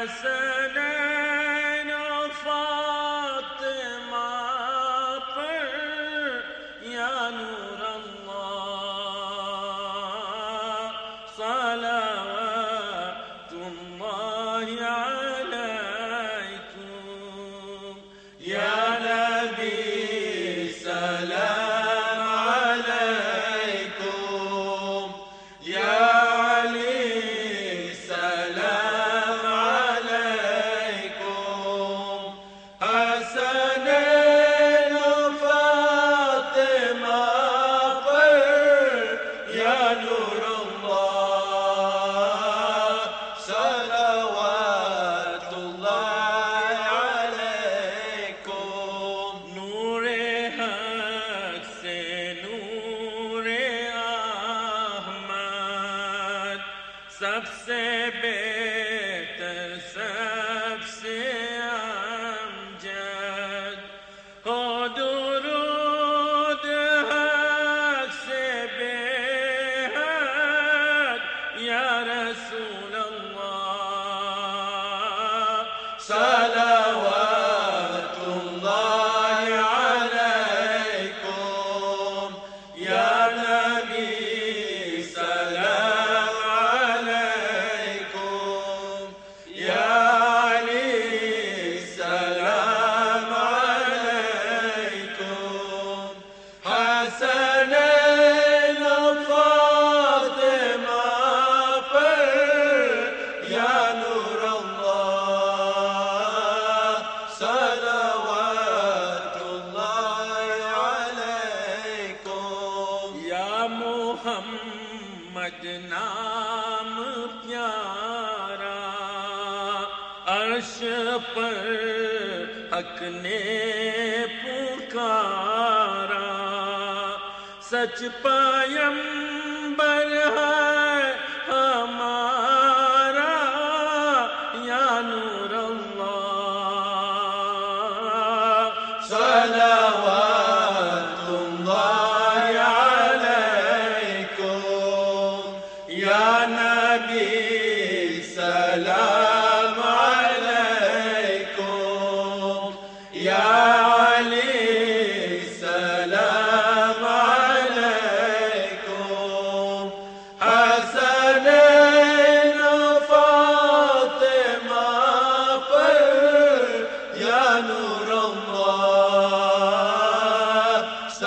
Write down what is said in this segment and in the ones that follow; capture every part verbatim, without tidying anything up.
हसनैन फातिमा पर या नूर अल्लाह सलावतुल्लाहि अलैकुम या नबी सलाम अलैकुम या अली सलाम अलैकुम हसनैन फातिमा पर या नूर अल्लाह सलावतुल्लाहि अलैकुम नूरे हक से नूरे अहमद सबसे बेहतर सबसे अमजद हो दुरूद हक से बेहद या रसूल अल्लाह सलावतुल्लाहि अलैकुम या नबी सलाम अलैकुम या अली सलाम अलैकुम हसनैन फातिमा पर या नूर अल्लाह सलावतुल्लाहि अलैकुम या मुहम्मद नाम प्यारा अर्श पर हक ने पुकारा सच पैगंबर है हमारा या नूर अल्लाह सलावतुल्लाहि अलैकुम या नबी सलाम अलैकुम या अली सलाम अलैकुम हसनैन फातिमा पर या नूर अल्लाह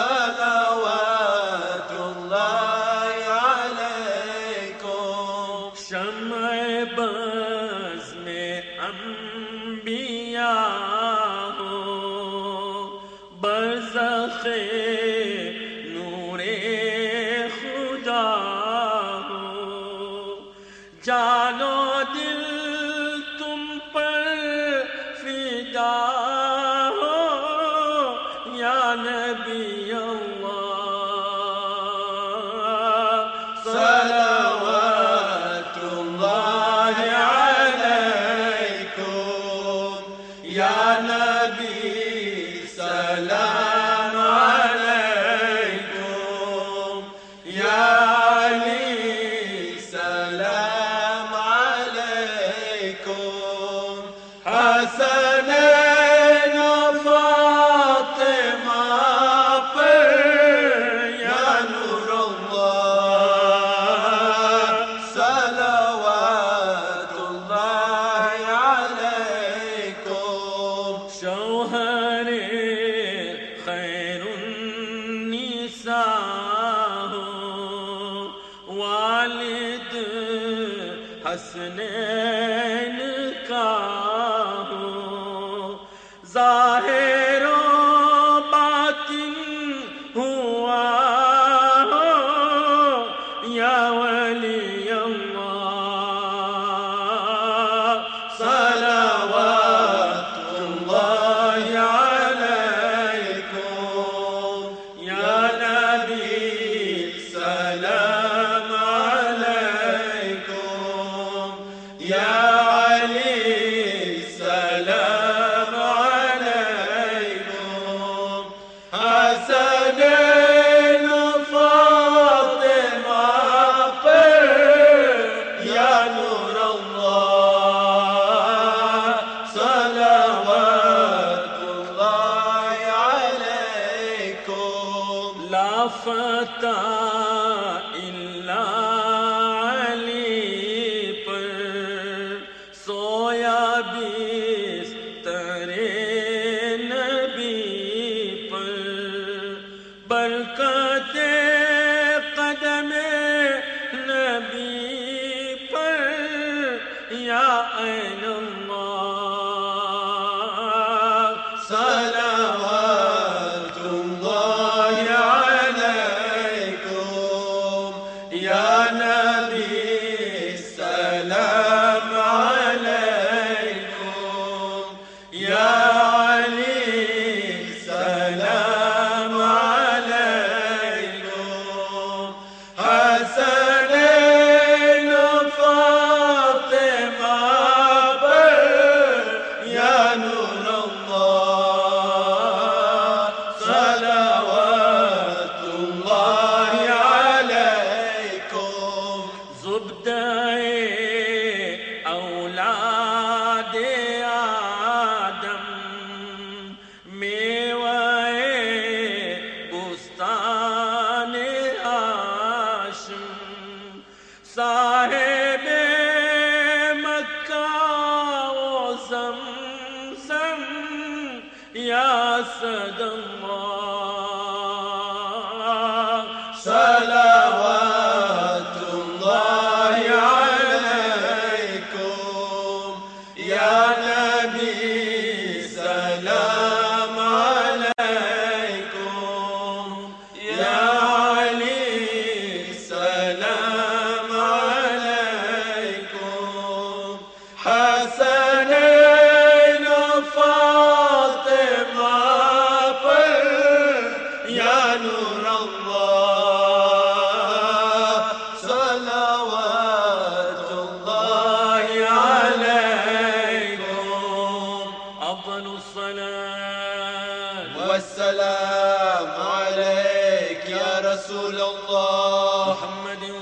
सलावतुल्लाहि अलैकुम शम्अ बज़्म में अंबिया हो बरज़ख़े नूरे खुदा हो जानो दिल तुम पर फिदा हो या नबी अल्लाह सलावतुल्लाहि अलैकुम या नबी सलाम अलैकुम या अली सलाम अलैकुम हसनैन फातिमा पर या नूर अल्लाह सलावतुल्लाहि अलैकुम शौहरे खैरुन्निसा हो वालिद हसनैन का हो ज़ाहिरो बातिन हुआ हो या वली अल्लाह सलावतुल्लाहि अलैकुम या नबी सलाम अलैकुम या अली सलाम अलैकुम हसनैन फातिमा पर या नूर अल्लाह आता इल्ला अली पर सोया बिस्तरे नबी पर बरकते कदमे नबी पर या ऐन साहिबे मक्का ओ ज़मज़म या सदल्लाह सलावतुल्लाहि अलैकुम या नबी सलाम अलैकुम या अली सलाम हसनैन फातिमा पर या नूर अल्लाह सलावतुल्लाहि अलैकुम अफ़्ज़लुस सलात वस्सलाम अलैक या रसूल अल्लाह मुहम्मद